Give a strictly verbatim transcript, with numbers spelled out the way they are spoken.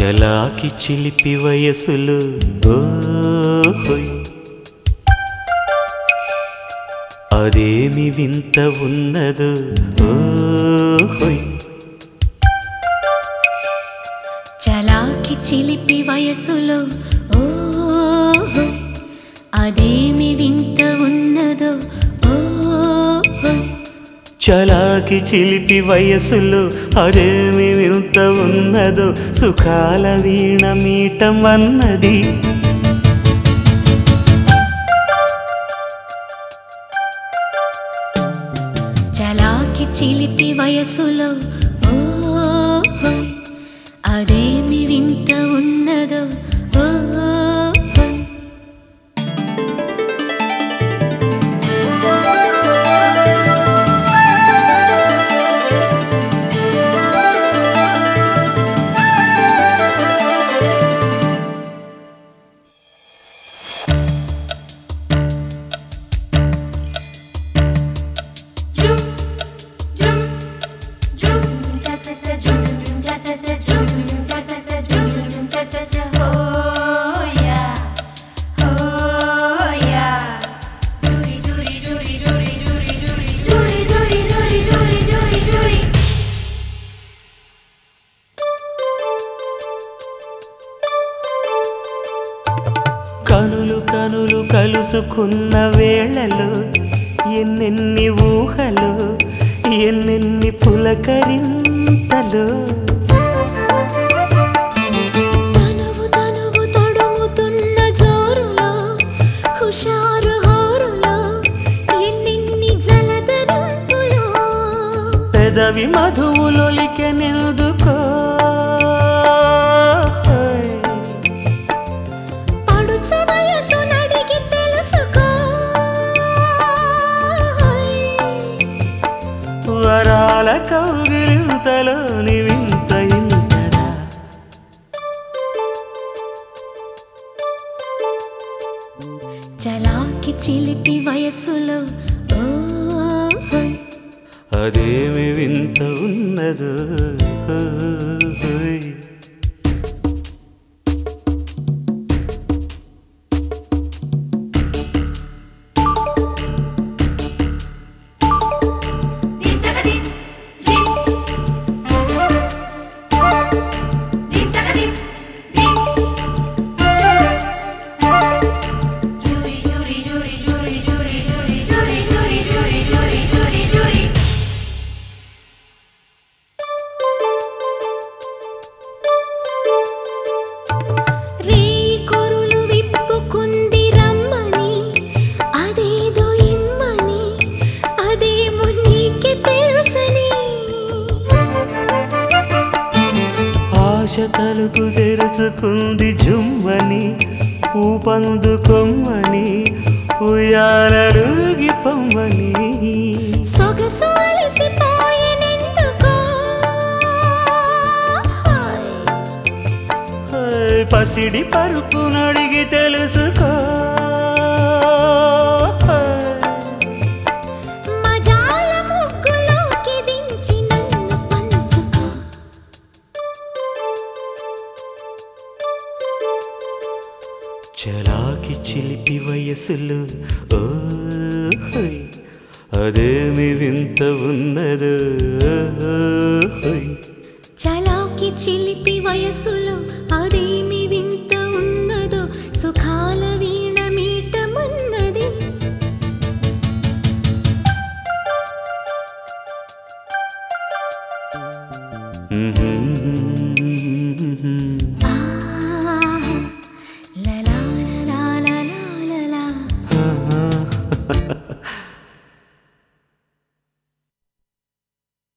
చలాకి చిలిపి వయసులు ఓహోయ్, అదేమి వింత ఉన్నదో ఓహోయ్. చలాకి చిలిపి వయసులో ఓహోయ్, అదేమి వింత ఉన్నదో ఓహోయ్. చలాకి చిలిపి వయసులో అదేమి వింత ఉన్నదో సుఖాల వీణ మీటమన్నది. చలాకి చిలిపి వయసులో ఓహోయ్, అదేమి వింత ఉన్నదో ఓహోయ్. కనులు కనులు కలుసుకున్న వేళలో ఎన్నెన్ని ఊహలు, ఎన్నెన్ని పులకరింతలు. తనువు తనువు తడుముతున్న జోరులో హుషారు హోరులో ఎన్నెన్ని జలధరింపులో. పెదవి మధువులొలికెనెందుకో పడుచు వయసు నడిగి తెలుసుకో. వరాల కౌగిలింతలోని వింత ఇంతదా. చలాకి చిలిపి వయసులో ఓహోయ్, అదేమి వింత ఉన్నదో ఓహోయ్. ఆశ తలుపు తెరుచుకుంది జుమ్మని, ఊపందుకొమ్మని, ఉయ్యాలడుగి పొమ్మని. సొగసు అలసిపోయేనెందుకో. పసిడి పరుపు నడిగి తెలుసుకో. మజాల ముగ్గులోకి దించి నన్ను పంచుకో. చలాకి చిలిపి వయసులు ఓహోయ్, అదేమి వింత ఉన్నదో ఓహోయ్. చలాకి చిలిపి వయసులో